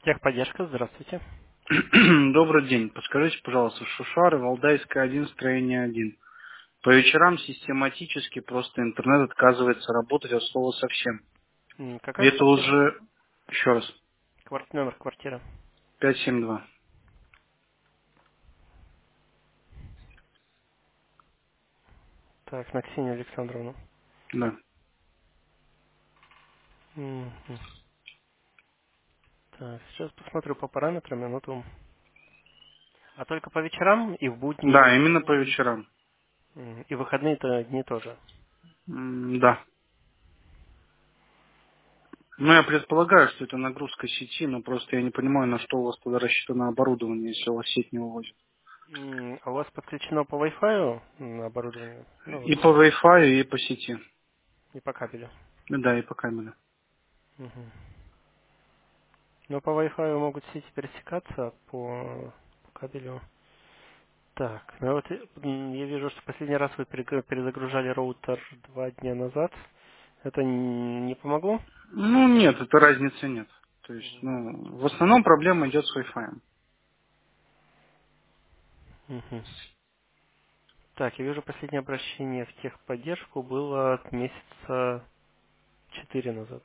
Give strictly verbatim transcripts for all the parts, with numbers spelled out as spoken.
Техподдержка, здравствуйте. Добрый день. Подскажите, пожалуйста, Шушары, Валдайская один, строение один. По вечерам систематически просто интернет отказывается работать от слова совсем. М, Какая Это квартира? уже, еще раз, Квар- Номер квартиры. пятьсот семьдесят два. Так, на Ксению Александровну. Да. Мгм. Так, сейчас посмотрю по параметрам, минуту. А только по вечерам и в будни, и в Да, именно по выходные? вечерам. М, И выходные-то дни тоже. М, Да. Ну, я предполагаю, что это нагрузка сети, но просто я не понимаю, на что у вас тогда рассчитано оборудование, если у вас сеть не вывозит. М, А у вас подключено по Wi-Fi м, оборудование? Ну вот, И по Wi-Fi, и по сети. и по кабелю. Да, и по камеру. Мгм. Но по Wi-Fi могут сети пересекаться, а по, по кабелю. Так, ну вот э, м, я вижу, что последний раз вы перегру- перезагружали роутер два дня назад. Это н- не помогло? Ну, нет, это разницы нет. То есть, Мгм. ну, в основном проблема идет с Wi-Fi. Мгм. Так, я вижу, последнее обращение в техподдержку было месяца четыре назад.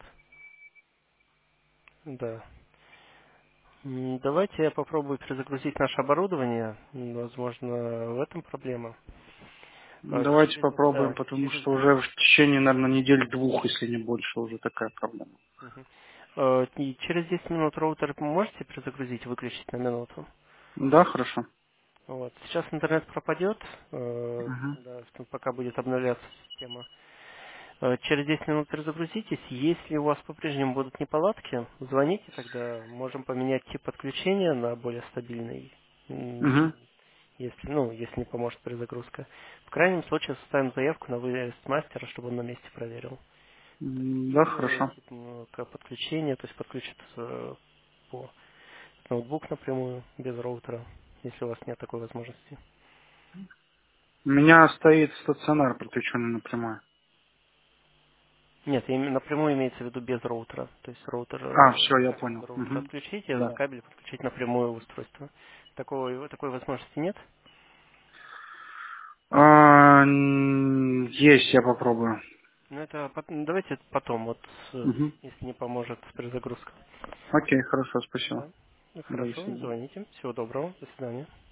Да. М, Давайте я попробую перезагрузить наше оборудование. М, Возможно, в этом проблема. А, Давайте Через, попробуем, да, потому через... что уже в течение, наверное, недель двух, если не больше, уже такая проблема. Мгм. Э, И через десять минут роутер можете перезагрузить, выключить на минуту? Да, хорошо. Вот. Сейчас интернет пропадет, э, Мгм. да, что пока будет обновляться система. Э, Через десять минут перезагрузитесь. Если у вас по-прежнему будут неполадки, звоните, тогда можем поменять тип подключения на более стабильный, м, Мгм. если, ну, если не поможет перезагрузка. В крайнем случае составим заявку на выезд мастера, чтобы он на месте проверил. М, Да, Или хорошо. тип ну, к подключения, то есть подключит э, по ноутбук напрямую, без роутера, если у вас нет такой возможности. У меня стоит стационар, подключенный напрямую. Нет, им- напрямую имеется в виду без роутера. То есть роутер, А, э, все, я кабель понял. от роутера Мгм. отключить, и на Да. кабель подключить напрямую устройство. Такой, такой возможности нет. А, м, есть, я попробую. Но это пот- ну, давайте это потом, вот э, Мгм. если не поможет перезагрузка. Окей, хорошо, спасибо. Да. Ну, Да, до хорошо, свидания. звоните. Всего доброго. До свидания.